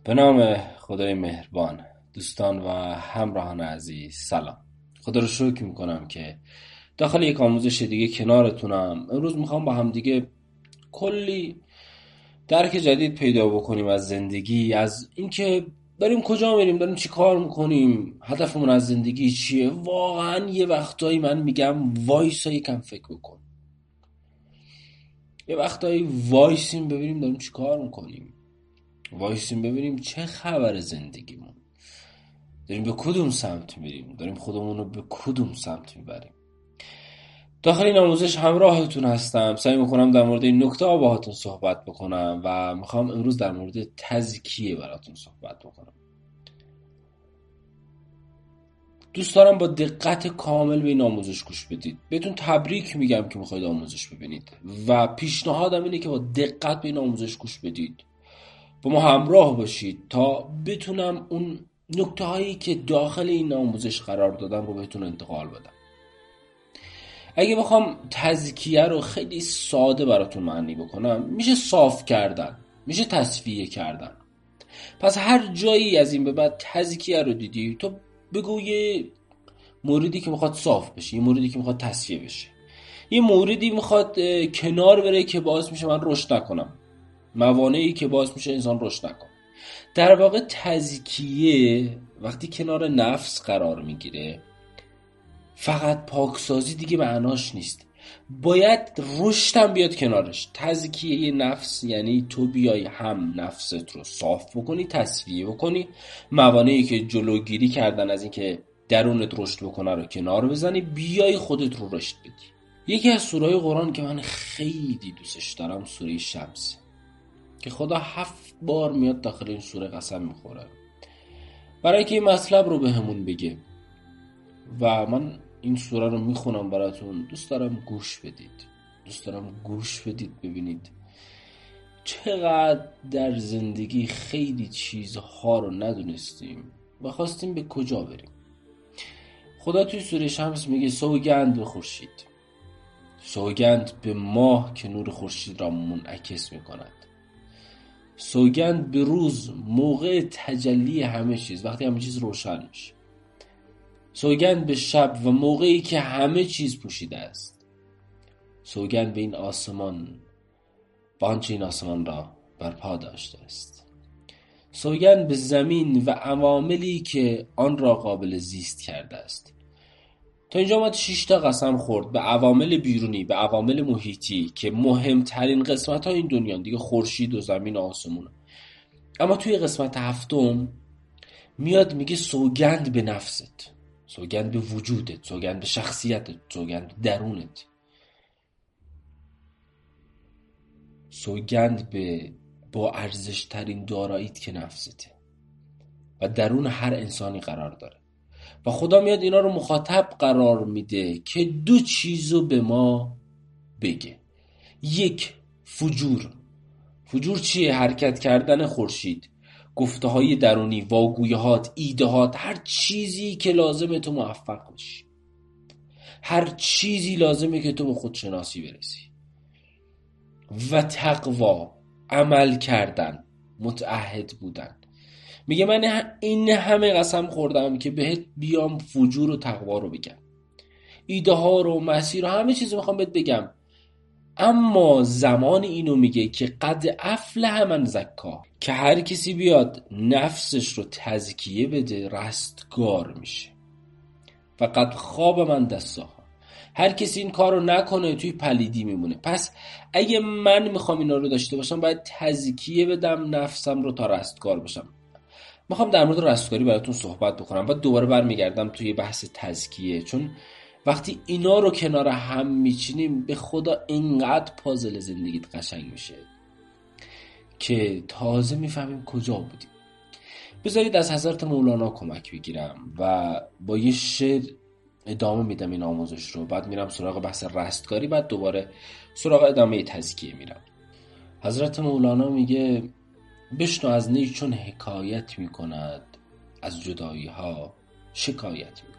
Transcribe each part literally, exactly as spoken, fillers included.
به نام خدای مهربان. دوستان و همراهان عزیز سلام. خدا رو شکر میکنم که داخل یک آموزش دیگه کنارتونم. امروز میخوام با هم دیگه کلی درک جدید پیدا بکنیم از زندگی، از اینکه داریم کجا میریم، داریم چی کار میکنیم، هدفمون از زندگی چیه. واقعا یه وقتایی من میگم وایسا یکم فکر بکن، یه وقتایی وایسیم ببینیم داریم چی کار میکنیم، وایسیم ببینیم چه خبر زندگیمون، داریم به کدوم سمت میریم، داریم خودمون رو به کدوم سمت میبریم. داخل این آموزش همراهتون هستم. سعی میکنم در مورد این نکته ها باهاتون صحبت بکنم و میخوام امروز در مورد تزکیه براتون صحبت بکنم. دوست دارم با دقت کامل به این آموزش گوش بدید. بهتون تبریک میگم که میخواید آموزش ببینید و پیشنهادم اینه که با دقت به این آموزش گوش بدید، با ما همراه باشید تا بتونم اون نکته هایی که داخل این آموزش قرار دادم رو بهتون انتقال بدم. اگه بخوام تزکیه رو خیلی ساده براتون معنی بکنم، میشه صاف کردن، میشه تصفیه کردن. پس هر جایی از این به بعد تزکیه رو دیدی تو بگو یه موردی که میخواد صاف بشه، یه موردی که میخواد تصفیه بشه، یه موردی میخواد کنار بره که باعث میشه من رشد نکنم، موانعی که باعث میشه انسان رشد نکنه. در واقع تزکیه وقتی کنار نفس قرار میگیره فقط پاکسازی دیگه معناش نیست، باید رشدم بیاد کنارش. تزکیه نفس یعنی تو بیای هم نفست رو صاف بکنی، تصفیه بکنی، موانعی که جلوگیری کردن از اینکه درونت رشد بکنه رو کنار بزنی، بیای خودت رو رشد بدی. یکی از سوره‌های قرآن که من خیلی دوستش دارم سوره شمس که خدا هفت بار میاد داخل این سوره قسم میخوره برای که این مطلب رو به همون بگه و من این سوره رو میخونم براتون. دوست دارم گوش بدید، دوست دارم گوش بدید ببینید چقدر در زندگی خیلی چیزها رو ندونستیم و خواستیم به کجا بریم. خدا توی سوره شمس میگه سوگند به خورشید، سوگند به ماه که نور خورشید را منعکس میکند، سوگند به روز موقع تجلی همه چیز، وقتی همه چیز روشن میشه، سوگند به شب و موقعی که همه چیز پوشیده است، سوگند به این آسمان و آنچه این آسمان را برپا داشته است، سوگند به زمین و عواملی که آن را قابل زیست کرده است. تا اینجا اومد شش تا قسم خورد به عوامل بیرونی، به عوامل محیطی که مهمترین قسمت ها این دنیا دیگه، خورشید و زمین و آسمون. اما توی قسمت هفتم میاد میگه سوگند به نفست، سوگند به وجودت، سوگند به شخصیتت، سوگند به درونت، سوگند به با ارزش ترین داراییت که نفسته و درون هر انسانی قرار داره. و خدا میاد اینا رو مخاطب قرار میده که دو چیزو به ما بگه. یک، فجور. فجور چیه؟ حرکت کردن خورشید، گفته های درونی، واگویهات، ایدهات، هر چیزی که لازمه تو موفق بشی، هر چیزی لازمه که تو به خودشناسی برسی. و تقوا، عمل کردن، متعهد بودن. میگه من این همه قسم خوردم که بهت بیام فجور و تقوا رو بگم، ایده ها رو، مسیر رو، همه چیز رو میخوام بهت بگم، اما زمان اینو میگه که قد افلح من زکا، که هر کسی بیاد نفسش رو تزکیه بده رستگار میشه. و قد خواب من دساها، هر کسی این کار رو نکنه توی پلیدی میمونه. پس اگه من میخوام اینا رو داشته باشم باید تزکیه بدم نفسم رو تا رستگار بشم. میخوام در مورد رستگاری براتون صحبت بکنم و دوباره برمیگردم توی بحث تزکیه، چون وقتی اینا رو کنار هم میچینیم به خدا اینقدر پازل زندگیت قشنگ میشه که تازه میفهمیم کجا بودیم. بذارید از حضرت مولانا کمک بگیرم و با یه شعر ادامه میدم این آموزش رو، بعد میرم سراغ بحث رستگاری، بعد دوباره سراغ ادامه تزکیه میرم. حضرت مولانا میگه بشنو از نی چون حکایت میکند، از جدایی ها شکایت میکند،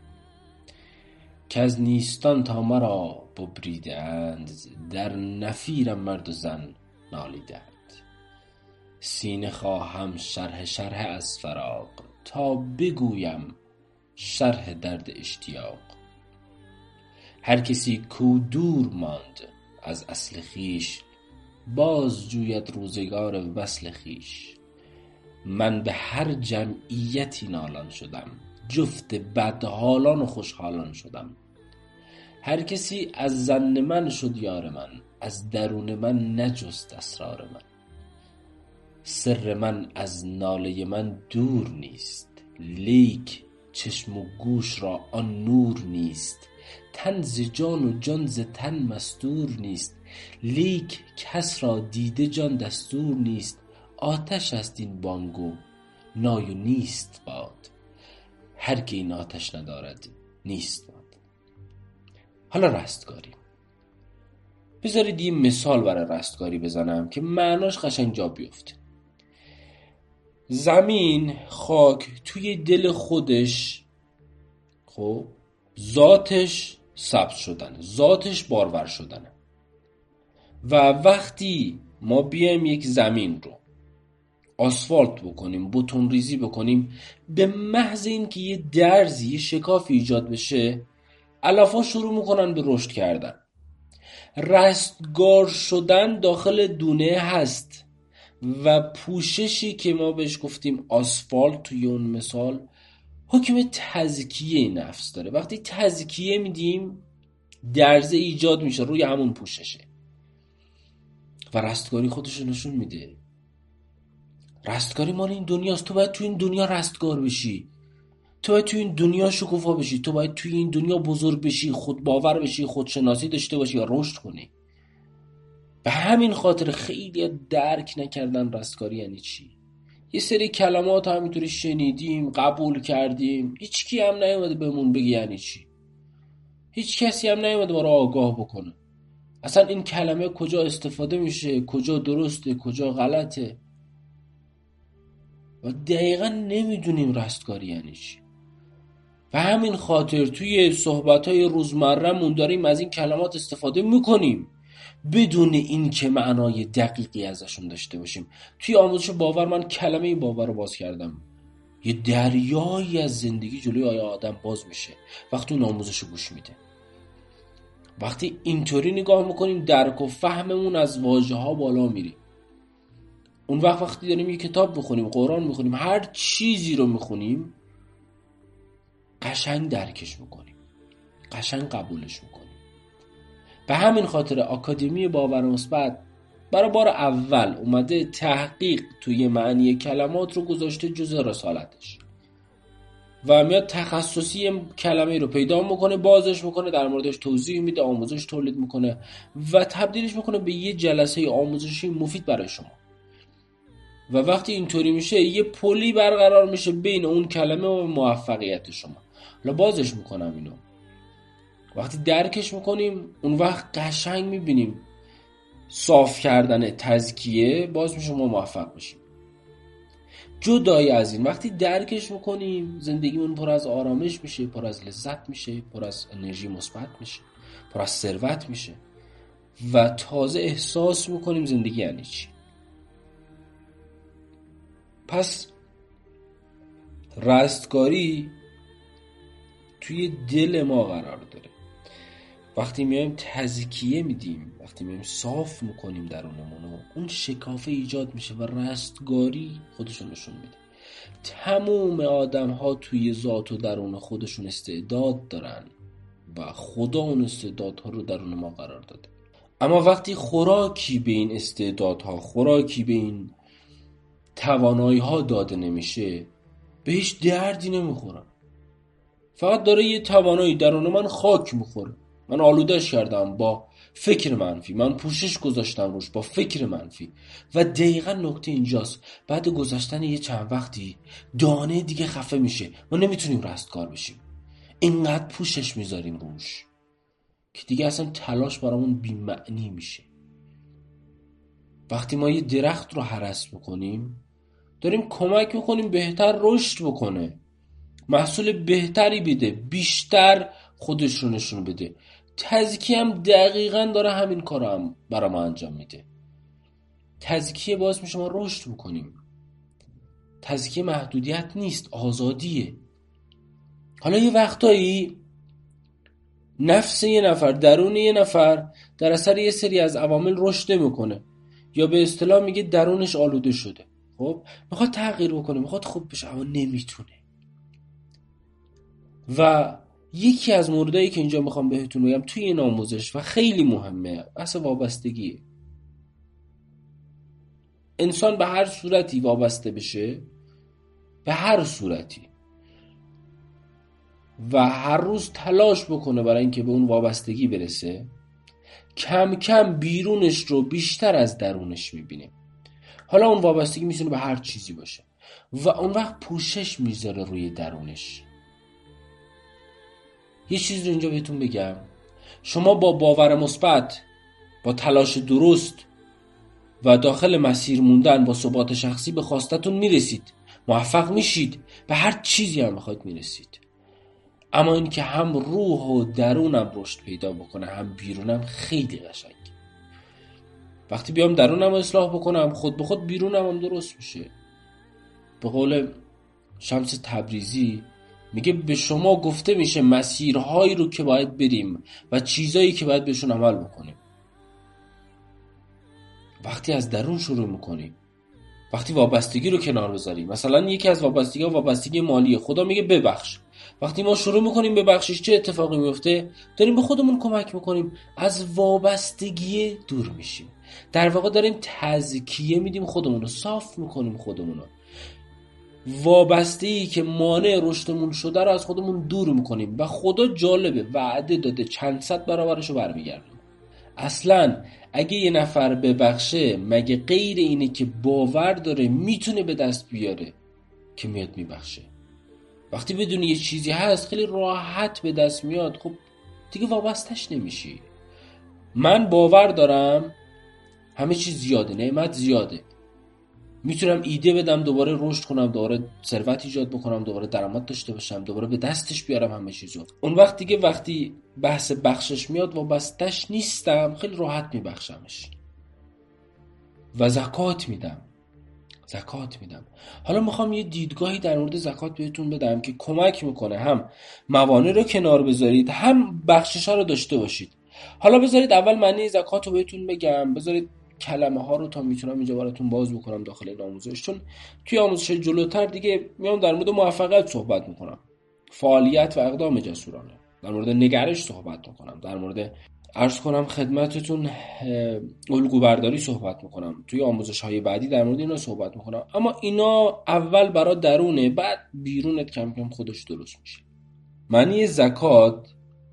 که از نیستان تا مرا ببریده اند، در نفیرم مرد و زن نالیده اند. سینه خواهم شرح شرح از فراق، تا بگویم شرح درد اشتیاق. هر کسی کو دور ماند از اصل خیش، باز جوید روزگار وصل خیش. من به هر جمعیتی نالان شدم، جفت بدحالان و خوشحالان شدم. هر کسی از ظن من شد یار من، از درون من نجست اسرار من. سر من از ناله من دور نیست، لیک چشم و گوش را آن نور نیست. تن ز جان و جان ز تن مستور نیست، لیک کس را دیده جان دستور نیست. آتش است این بانگو نای و نیست باد، هر که این آتش ندارد نیست باد. حالا رستگاری، بذارید یه مثال برای رستگاری بزنم که معناش قشنگ جا بیفته. زمین، خاک توی دل خودش خب ذاتش ثبت شدنه، ذاتش بارور شدنه. و وقتی ما بیایم یک زمین رو آسفالت بکنیم، بتون ریزی بکنیم، به محض این که یه درزی، یه شکافی ایجاد بشه، علف‌ها شروع میکنن به رشد کردن. رستگار شدن داخل دونه هست و پوششی که ما بهش گفتیم آسفالت توی اون مثال حکم تزکیه نفس داره. وقتی تزکیه میدیم درزه ایجاد میشه روی همون پوششه و رستگاری خودشو نشون میده. رستگاری مال این دنیاست. تو باید تو این دنیا رستگار بشی، تو باید تو این دنیا شکوفا بشی، تو باید تو این دنیا بزرگ بشی، خود باور بشی، خودشناسی داشته باشی و رشد کنی. به همین خاطر خیلی درک نکردن رستگاری یعنی چی. یه سری کلمات همینطوری شنیدیم، قبول کردیم، هیچ کی هم نیومده بهمون بگه یعنی چی. هیچ کسی هم نیومده ما رو آگاه بکنه. اصلا این کلمه کجا استفاده میشه، کجا درسته، کجا غلطه. و دقیقا نمیدونیم رستگاری یعنی چی. و همین خاطر توی صحبت‌های روزمره‌مون داریم از این کلمات استفاده میکنیم بدون این که معنای دقیقی ازشون داشته باشیم. توی آموزش باور من کلمه باور رو باز کردم. یه دریایی از زندگی جلوی آدم باز میشه وقتی اون آموزش رو گوش میده. وقتی اینطوری نگاه میکنیم درک و فهممون از واژه ها بالا میره. اون وقت وقتی داریم یه کتاب بخونیم، قرآن میخونیم، هر چیزی رو میخونیم، قشنگ درکش میکنیم، قشنگ قبولش میکنیم. به همین خاطر آکادمی باور مثبت برای بار اول اومده تحقیق توی معنی کلمات رو گذاشته جزء رسالتش و میاد تخصصی کلمه رو پیدا میکنه، بازش میکنه، در موردش توضیح میده، آموزش تولید میکنه و تبدیلش میکنه به یه جلسه آموزشی مفید برای شما. و وقتی اینطوری میشه یه پلی برقرار میشه بین اون کلمه و موفقیت شما. حالا بازش میکنم اینو. وقتی درکش میکنیم اون وقت قشنگ میبینیم صاف کردن تزکیه باز میشه ما موفق میشیم. جدای از این وقتی درکش میکنیم زندگیمون پر از آرامش میشه، پر از لذت میشه، پر از انرژی مثبت میشه، پر از ثروت میشه و تازه احساس میکنیم زندگی یعنی چی. پس رستگاری توی دل ما قرار داره. وقتی میایم تزکیه میدیم، وقتی میایم صاف میکنیم درونمونو، اون شکافه ایجاد میشه و رستگاری خودشون نشون میده. تمام آدم ها توی ذات و درون خودشون استعداد دارن و خدا اون استعدادها رو درون ما قرار داده. اما وقتی خوراکی به این استعدادها، خوراکی به این توانایی ها داده نمیشه، به هیچ دردی نمیخورن. فقط داره یه توانایی درون من خاک میخوره. من آلودش کردم با فکر منفی، من پوشش گذاشتم روش با فکر منفی. و دقیقا نکته اینجاست، بعد گذشتن یه چند وقتی دانه دیگه خفه میشه، ما نمیتونیم رستگار بشیم، اینقدر پوشش میذاریم روش که دیگه اصلا تلاش برامون بی‌معنی میشه. وقتی ما یه درخت رو هرس میکنیم داریم کمک میکنیم بهتر رشد بکنه، محصول بهتری بده، بیشتر خودش رو نشون بده. تزکیه هم دقیقاً داره همین کار هم برای ما انجام میده. تزکیه باعث میشه ما رشد بکنیم. تزکیه محدودیت نیست، آزادیه. حالا یه وقتایی نفس یه نفر، درون یه نفر در اثر یه سری از عوامل رشد میکنه، یا به اصطلاح میگه درونش آلوده شده. خب میخواد تغییر بکنه، میخواد خوب بشه، اما نمیتونه. و یکی از موردایی که اینجا میخوام بهتون بگم توی این آموزش و خیلی مهمه، اصلا وابستگیه. انسان به هر صورتی وابسته بشه، به هر صورتی، و هر روز تلاش بکنه برای اینکه به اون وابستگی برسه، کم کم بیرونش رو بیشتر از درونش میبینه. حالا اون وابستگی میتونه به هر چیزی باشه و اون وقت پوشش میذاره روی درونش. یه چیز رو اینجا بهتون بگم، شما با باور مثبت، با تلاش درست و داخل مسیر موندن، با ثبات شخصی به خواستتون میرسید، موفق میشید، به هر چیزی هم بخواید میرسید. اما این که هم روح و درونم رشد پیدا بکنه، هم بیرونم، خیلی قشنگه. وقتی بیام درونم اصلاح بکنم، خود به خود بیرونم هم درست میشه. به قول شمس تبریزی میگه به شما گفته میشه مسیرهایی رو که باید بریم و چیزایی که باید بهشون عمل بکنیم. وقتی از درون شروع میکنیم، وقتی وابستگی رو کنار بذاریم، مثلا یکی از وابستگی ها وابستگی مالیه. خدا میگه ببخش. وقتی ما شروع میکنیم ببخشش، چه اتفاقی میفته؟ داریم به خودمون کمک میکنیم، از وابستگی دور میشیم. در واقع داریم تزکیه میدیم، خودمون رو صاف میکنیم. خودمون رو، وابستگی که مانع رشدمون شده رو از خودمون دور میکنیم و خدا جالبه وعده داده چند صد برابرش رو برمیگردونه. اصلا اگه یه نفر ببخشه، مگه غیر اینه که باور داره میتونه به دست بیاره که میاد میبخشه؟ وقتی بدونی یه چیزی هست خیلی راحت به دست میاد، خب دیگه وابستش نمیشی. من باور دارم همه چیز زیاده، نعمت زیاده، میتونم ایده بدم، دوباره رشد کنم، دوباره ثروت ایجاد بکنم، دوباره درآمد داشته باشم، دوباره به دستش بیارم همه چیزو. اون وقت دیگه وقتی بحث بخشش میاد، وابستش نیستم، خیلی راحت میبخشمش و زکات میدم. زکات میدم. حالا میخوام یه دیدگاهی در مورد زکات بهتون بدم که کمک میکنه هم موانع رو کنار بذارید، هم بخشش ها رو داشته باشید. حالا بذارید اول معنی زکات رو بهتون بگم، بذارید کلمه ها رو تا میتونم اینجا براتون باز بکنم داخل این آموزش، چون توی آموزش جلوتر دیگه میام در مورد موفقیت صحبت میکنم، فعالیت و اقدام جسورانه، در مورد نگرش صحبت میکنم، در مورد عرض کنم خدمتتون الگو برداری صحبت میکنم، توی آموزش های بعدی در مورد اینا صحبت میکنم. اما اینا اول برای درونه، بعد بیرونت کم کم خودش درست میشه. معنی زکات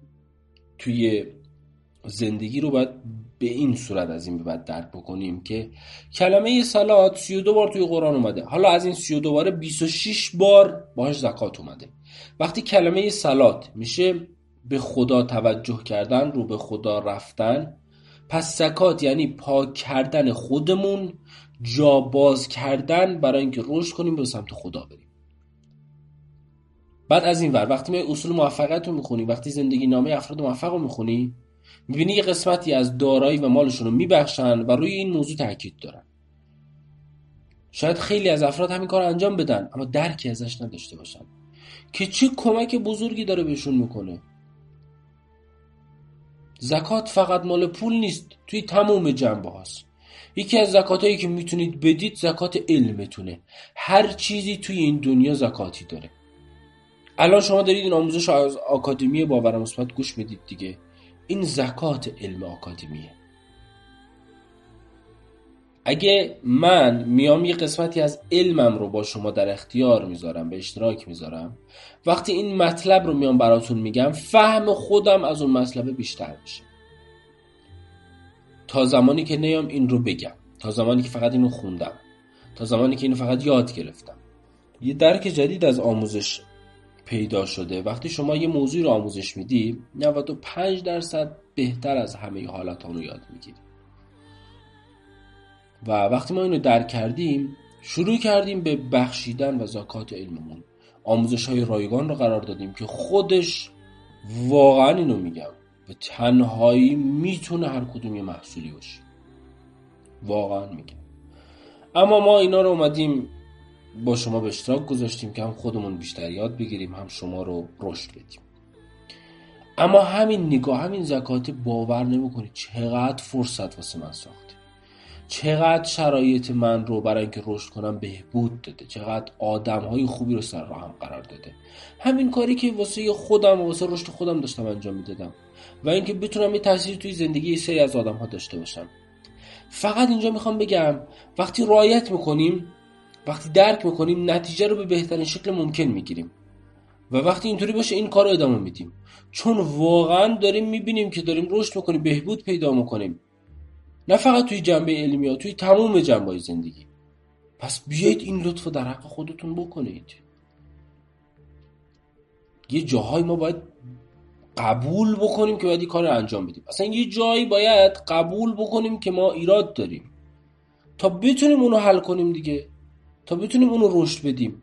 توی زندگی رو باید به این صورت از این به بعد درک بکنیم که کلمه صلات سی و دو بار توی قرآن اومده. حالا از این سی و دو باره بیست و شش بار باهاش زکات اومده. وقتی کلمه صلات میشه به خدا توجه کردن، رو به خدا رفتن، پس زکات یعنی پاک کردن خودمون، جا باز کردن برای اینکه رشد کنیم به سمت خدا بریم. بعد از این ور وقتی ما اصول موفقیت رو میخونی، وقتی زندگی نامه افراد موفق رو میخونی، میبینی یه قسمتی از دارایی و مالشون رو میبخشن و روی این موضوع تاکید دارن. شاید خیلی از افراد همین کار انجام بدن اما درکی ازش نداشته باشن که چه کمک بزرگی داره بهشون میکنه. زکات فقط مال پول نیست، توی تمام جنبه هاست. یکی از زکاتایی که میتونید بدید زکات علمتونه. هر چیزی توی این دنیا زکاتی داره. الان شما دارید این آموزش از آکادمی باور مثبت گوش میدید دیگه، این زکات علم آکادمیه. اگه من میام یه قسمتی از علمم رو با شما در اختیار میذارم، به اشتراک میذارم، وقتی این مطلب رو میام براتون میگم، فهم خودم از اون مطلب بیشتر میشه. تا زمانی که نیام این رو بگم، تا زمانی که فقط اینو خوندم، تا زمانی که اینو فقط یاد گرفتم. یه درک جدید از آموزش پیدا شده. وقتی شما یه موضوع رو آموزش میدی، نود و پنج درصد بهتر از همه حالات رو یاد میگیری. و وقتی ما اینو درک کردیم، شروع کردیم به بخشیدن و زکات علممون. آموزش های رایگان رو قرار دادیم که خودش واقعا اینو میگم به تنهایی میتونه هر کدوم یه محصولی باشه. واقعا میگم. اما ما اینا رو اومدیم با شما به اشتراک گذاشتیم که هم خودمون بیشتر یاد بگیریم، هم شما رو رشد بدیم. اما همین نگاه، همین زکات، باور نمی‌کنید چقدر فرصت واسه من ساخته، چقدر شرایط من رو برای اینکه رشد کنم بهبود داده، چقدر آدم‌های خوبی رو سر راهم قرار داده. همین کاری که واسه خودم و واسه رشد خودم داشتم انجام میدادم و اینکه بتونم یه تأثیر توی زندگی یه سری از آدم‌ها داشته باشم. فقط اینجا میخوام بگم وقتی رعایت میکنیم، وقتی درک میکنیم، نتیجه رو به بهترین شکل ممکن میگیریم و وقتی اینطوری باشه این کار رو ادامه میدیم، چون واقعا داریم میبینیم که داریم رشد میکنیم، بهبود پیدا میکنیم، نه فقط توی جنبه علمی ها، توی تمام جنبه‌های زندگی. پس بیایید این لطفو در حق خودتون بکنید. یه جاهای ما باید قبول بکنیم که باید این کار رو انجام بدیم. اصلا یه جایی باید قبول بکنیم که ما ایراد داریم تا بتونیم اونو حل کنیم دیگه، تا بتونیم اونو رشد بدیم.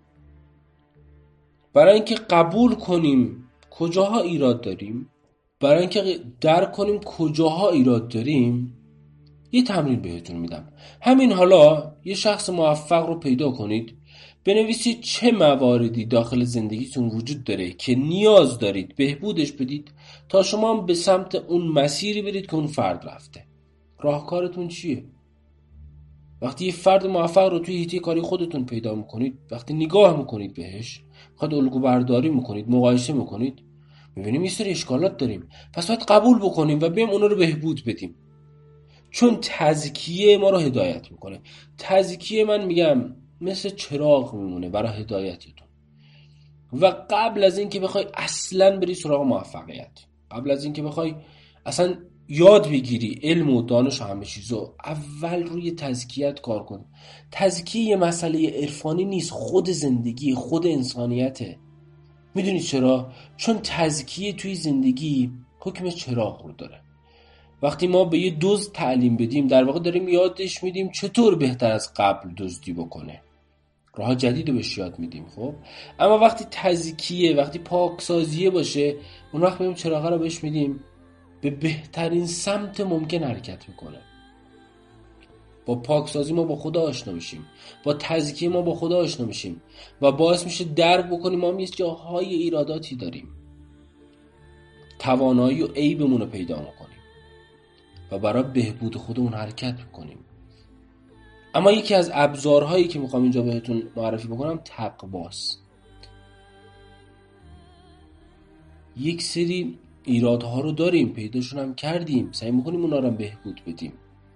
برای اینکه قبول کنیم کجاها ایراد داریم، برای اینکه درک کنیم کجاها ایراد داریم، یه تمرین بهتون میدم. همین حالا یه شخص موفق رو پیدا کنید، بنویسید چه مواردی داخل زندگیتون وجود داره که نیاز دارید بهبودش بدید تا شما به سمت اون مسیری برید که اون فرد رفته. راهکارتون چیه؟ وقتی یه فرد موفق رو توی حیطه کاری خودتون پیدا میکنید، وقتی نگاه میکنید بهش، خود الگو برداری میکنید، مقایسه میکنید، میبینیم یه سری اشکالات داریم، پس باید قبول بکنیم و بیم اونا رو بهبود بدیم. چون تزکیه ما رو هدایت میکنه. تزکیه من میگم مثل چراغ میمونه برای هدایتتون. و قبل از این که بخوای اصلا بری سراغ موفقیت، قبل از این که بخوای اصلا یاد بگیری علم و دانش و همه چیزو، اول روی تزکیت کار کن. تزکیه یه مسئله عرفانی نیست، خود زندگی، خود انسانیته. میدونید چرا؟ چون تزکیه توی زندگی حکم چراغ رو داره. وقتی ما به یه دزد تعلیم بدیم، در واقع داریم یادش میدیم چطور بهتر از قبل دزدی بکنه، راه جدید رو بهش یاد میدیم. خب اما وقتی تزکیه، وقتی پاکسازیه باشه، اون وقت میگیم چراغ رو بهش میدیم، به بهترین سمت ممکن حرکت میکنه. با پاکسازی ما با خدا آشنا میشیم، با تزکیه ما با خدا آشنا میشیم و باعث میشه درک بکنیم ما یه جاهای ایراداتی داریم، توانایی و عیبمون رو پیدا میکنیم و برای بهبود خودمون حرکت میکنیم. اما یکی از ابزارهایی که میخوام اینجا بهتون معرفی بکنم تقواست. یک سری ایرادها رو داریم، پیداشون هم کردیم، سعی میکنیم اونا رو بهبود بدیم.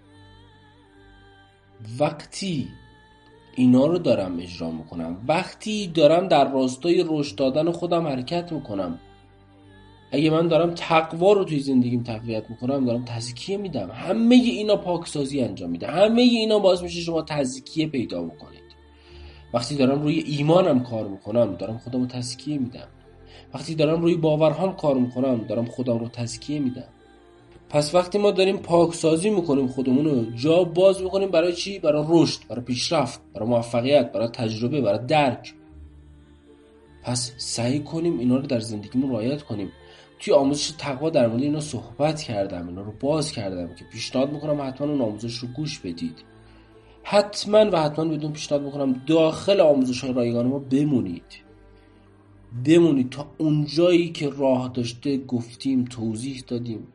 وقتی اینا رو دارم اجرا میکنم، وقتی دارم در راستای رشد دادن خودم حرکت میکنم، اگه من دارم تقوا رو توی زندگیم تقویت میکنم، دارم تزکیه میدم، همه اینا پاکسازی انجام میده، همه اینا باعث میشه شما تزکیه پیدا بکنید. وقتی دارم روی ایمانم کار میکنم، دارم خودم رو تزکیه میدم. وقتی دارم روی باورهام کار میکنم، دارم خودم رو تزکیه میدم. پس وقتی ما داریم پاکسازی میکنیم، خودمون رو جا باز میکنیم برای چی؟ برای رشد، برای پیشرفت، برای موفقیت، برای تجربه، برای درک. پس سعی کنیم اینا رو در زندگیمون رعایت کنیم. توی آموزش تقوا در مورد اینا صحبت کردم، اینا رو باز کردم که پیشنهاد میکنم حتما اون آموزش رو گوش بدید. حتما و حتما بدون پیشنهاد میکنم داخل آموزش های رایگان ما بمونید. بمونید تا اونجایی که راه داشته گفتیم، توضیح دادیم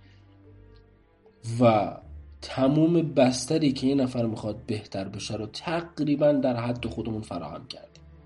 و تموم بستری که یه نفر میخواد بهتر بشه رو تقریبا در حد خودمون فراهم کردیم.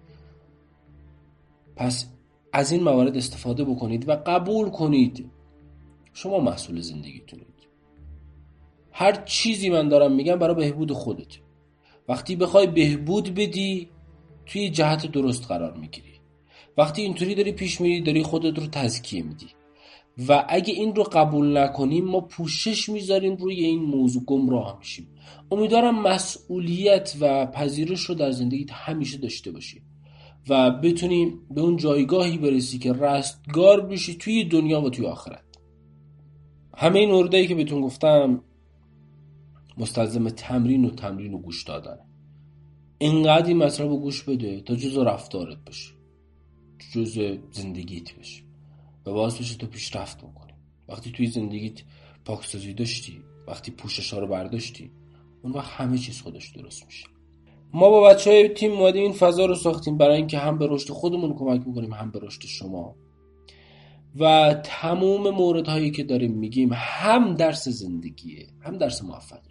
پس از این موارد استفاده بکنید و قبول کنید شما مسئول زندگیتونید. هر چیزی من دارم میگم برای بهبود خودت. وقتی بخوای بهبود بدی توی جهت درست قرار میگیری. وقتی اینطوری داری پیش میری، داری خودت رو تزکیه میدی. و اگه این رو قبول نکنیم، ما پوشش میذاریم روی این موضوع، گمراه میشیم. امیدوارم مسئولیت و پذیرش رو در زندگیت همیشه داشته باشی و بتونی به اون جایگاهی برسی که رستگار بشی توی دنیا و توی آخرت. همه این موردایی که بهتون گفتم مستلزم تمرین و تمرین و گوش دادن. اینقدر این مطلب رو گوش بده تا جزء رفتارت بشه، جزء زندگیت بشه و باعث بشه تو پیشرفت بکنی. وقتی توی زندگیت پاکسازی داشتی، وقتی پوشش ها رو برداشتی، اون وقت همه چیز خودش درست میشه. ما با بچهای تیم اومدیم این فضا رو ساختیم برای اینکه هم به رشد خودمون کمک بکنیم هم به رشد شما. و تمام موردهایی که داریم میگیم هم درس زندگیه هم درس موفقیت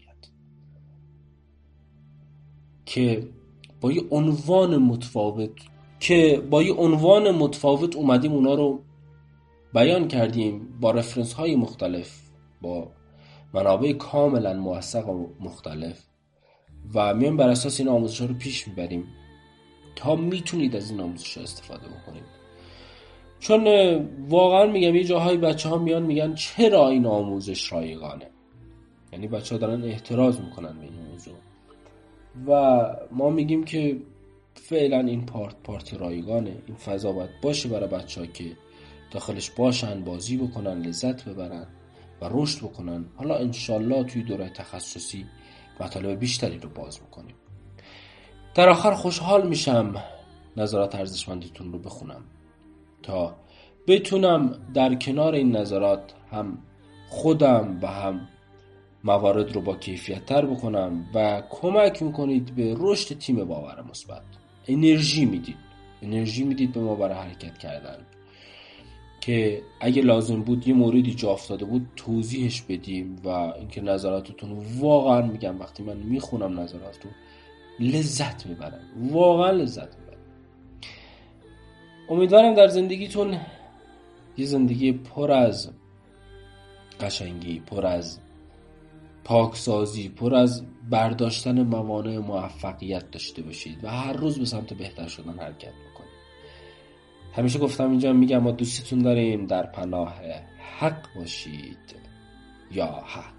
که با یه عنوان متفاوت که با یه عنوان متفاوت اومدیم اونا رو بیان کردیم با رفرنس های مختلف، با منابع کاملا موثق و مختلف و میایم بر اساس این آموزش ها رو پیش میبریم تا میتونید از این آموزش ها استفاده بکنید. چون واقعا میگم یه جاهای بچه ها میان میگن چرا این آموزش رایگانه، یعنی بچه ها دارن اعتراض میکنن به این موضوع و ما میگیم که فعلا این پارت پارت رایگانه، این فضا باید باشه برای بچه ها که داخلش باشن، بازی بکنن، لذت ببرن و رشد بکنن. حالا انشالله توی دوره تخصصی مطالب بیشتری رو باز میکنیم. در آخر خوشحال میشم نظرات ارزشمندتون رو بخونم تا بتونم در کنار این نظرات هم خودم و هم موارد رو با کیفیت تر بکنم و کمک میکنید به رشد تیم باور مثبت. انرژی میدید انرژی میدید به ما برای حرکت کردن که اگه لازم بود یه موردی جا افتاده بود توضیحش بدیم و اینکه نظراتتون واقعا میگم وقتی من میخونم نظراتتون لذت میبرم، واقعا لذت میبرم. امیدوارم در زندگیتون یه زندگی پر از قشنگی، پر از پاکسازی، پر از برداشتن موانع موفقیت داشته باشید و هر روز به سمت بهتر شدن حرکت بکنید. همیشه گفتم اینجا میگم ما دوستتون داریم. در پناه حق باشید یا حق.